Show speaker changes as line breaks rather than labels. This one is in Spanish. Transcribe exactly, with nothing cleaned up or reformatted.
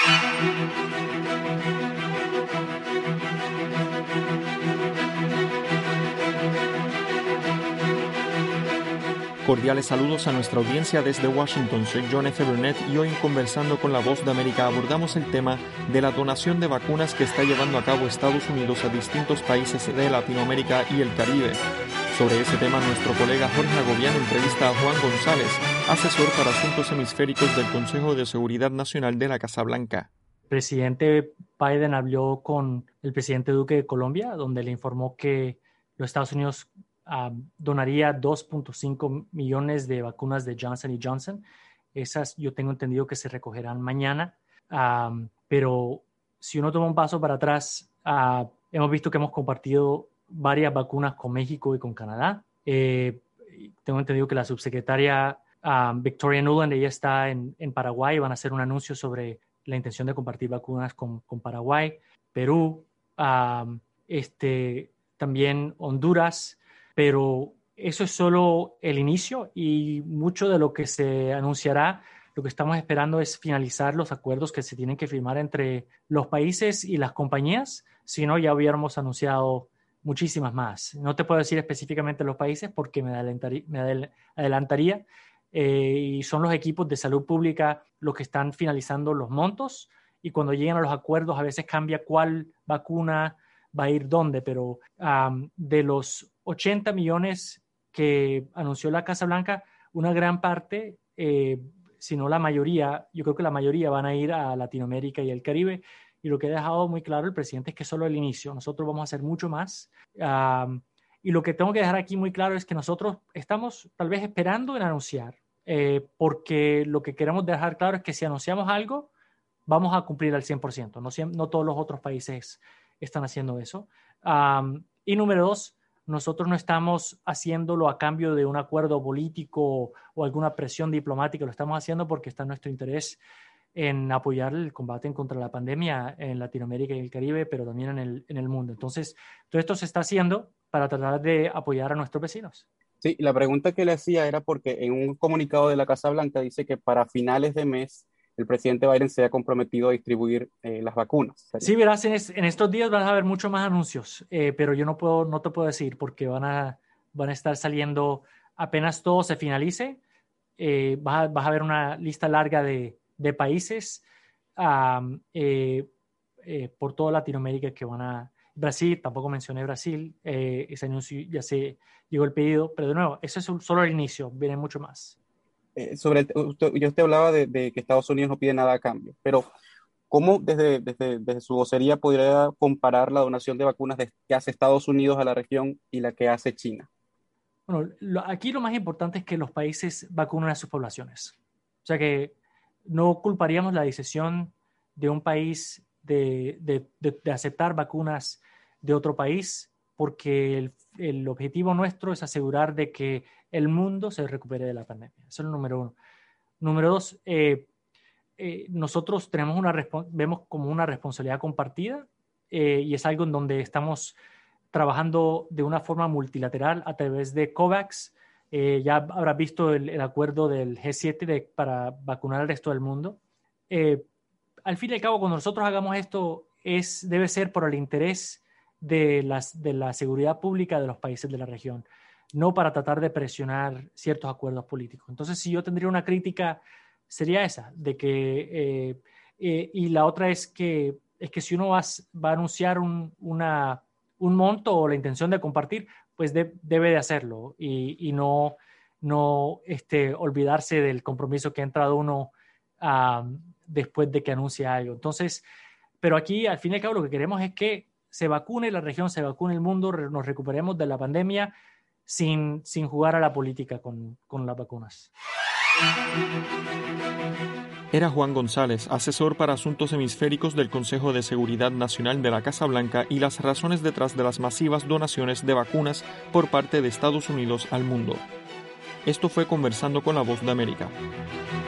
Cordiales saludos a nuestra audiencia desde Washington. Soy John F. Burnett y hoy en Conversando con la Voz de América abordamos el tema de la donación de vacunas que está llevando a cabo Estados Unidos a distintos países de Latinoamérica y el Caribe. Sobre ese tema, nuestro colega Jorge Agobián entrevista a Juan González, asesor para asuntos hemisféricos del Consejo de Seguridad Nacional de la Casa Blanca.
El presidente Biden habló con el presidente Duque de Colombia, donde le informó que los Estados Unidos Uh, donaría dos punto cinco millones de vacunas de Johnson y Johnson. Esas yo tengo entendido que se recogerán mañana. Um, pero si uno toma un paso para atrás, uh, hemos visto que hemos compartido varias vacunas con México y con Canadá. Eh, tengo entendido que la subsecretaria um, Victoria Nuland, ella está en, en Paraguay. Van a hacer un anuncio sobre la intención de compartir vacunas con, con Paraguay, Perú, um, este, también Honduras. Pero eso es solo el inicio y mucho de lo que se anunciará, lo que estamos esperando es finalizar los acuerdos que se tienen que firmar entre los países y las compañías. Si no, ya hubiéramos anunciado muchísimas más. No te puedo decir específicamente los países porque me adelantaría, me adelantaría eh, y son los equipos de salud pública los que están finalizando los montos y cuando lleguen a los acuerdos a veces cambia cuál vacuna va a ir dónde, pero um, de los ochenta millones que anunció la Casa Blanca, una gran parte, eh, si no la mayoría, yo creo que la mayoría van a ir a Latinoamérica y el Caribe. Y lo que ha dejado muy claro el presidente es que solo el inicio. Nosotros vamos a hacer mucho más. Um, y lo que tengo que dejar aquí muy claro es que nosotros estamos tal vez esperando en anunciar, eh, porque lo que queremos dejar claro es que si anunciamos algo, vamos a cumplir al cien por ciento. No, no todos los otros países están haciendo eso. Um, y número dos, nosotros no estamos haciéndolo a cambio de un acuerdo político o alguna presión diplomática, lo estamos haciendo porque está en nuestro interés en apoyar el combate contra la pandemia en Latinoamérica y el Caribe, pero también en el, en el mundo. Entonces, todo esto se está haciendo para tratar de apoyar a nuestros vecinos.
Sí, la pregunta que le hacía era porque en un comunicado de la Casa Blanca dice que para finales de mes el presidente Biden se ha comprometido a distribuir eh, las vacunas. ¿Sería?
Sí, verás, en, es, en estos días van a haber muchos más anuncios, eh, pero yo no puedo, no te puedo decir porque van a, van a estar saliendo apenas todo se finalice. Eh, vas, a, vas a ver una lista larga de, de países um, eh, eh, por toda Latinoamérica que van a... Brasil, tampoco mencioné Brasil, eh, ese anuncio ya se llegó el pedido, pero de nuevo, eso es solo el inicio, viene mucho más.
Eh, sobre el, usted, yo usted hablaba de, de que Estados Unidos no pide nada a cambio, pero ¿cómo desde, desde, desde su vocería podría comparar la donación de vacunas de, que hace Estados Unidos a la región y la que hace China?
Bueno, lo, aquí lo más importante es que los países vacunen a sus poblaciones. O sea que no culparíamos la decisión de un país de, de, de, de aceptar vacunas de otro país porque el, el objetivo nuestro es asegurar de que el mundo se recupere de la pandemia. Eso es el número uno. Número dos, eh, eh, nosotros tenemos una vemos como una responsabilidad compartida eh, y es algo en donde estamos trabajando de una forma multilateral a través de COVAX. Eh, ya habrás visto el, el acuerdo del G siete de, para vacunar al resto del mundo. Eh, al fin y al cabo, cuando nosotros hagamos esto, es, debe ser por el interés de, las, de la seguridad pública de los países de la región, no para tratar de presionar ciertos acuerdos políticos. Entonces, si yo tendría una crítica, sería esa, de que, eh, eh, y la otra es que, es que si uno va, va a anunciar un, una, un monto o la intención de compartir, pues de, debe de hacerlo y, y no, no este, olvidarse del compromiso que ha entrado uno um, después de que anuncie algo. Entonces, pero aquí, al fin y al cabo, lo que queremos es que se vacune la región, se vacune el mundo, nos recuperemos de la pandemia, Sin, sin jugar a la política con, con las vacunas.
Era Juan González, asesor para asuntos hemisféricos del Consejo de Seguridad Nacional de la Casa Blanca y las razones detrás de las masivas donaciones de vacunas por parte de Estados Unidos al mundo. Esto fue Conversando con la Voz de América.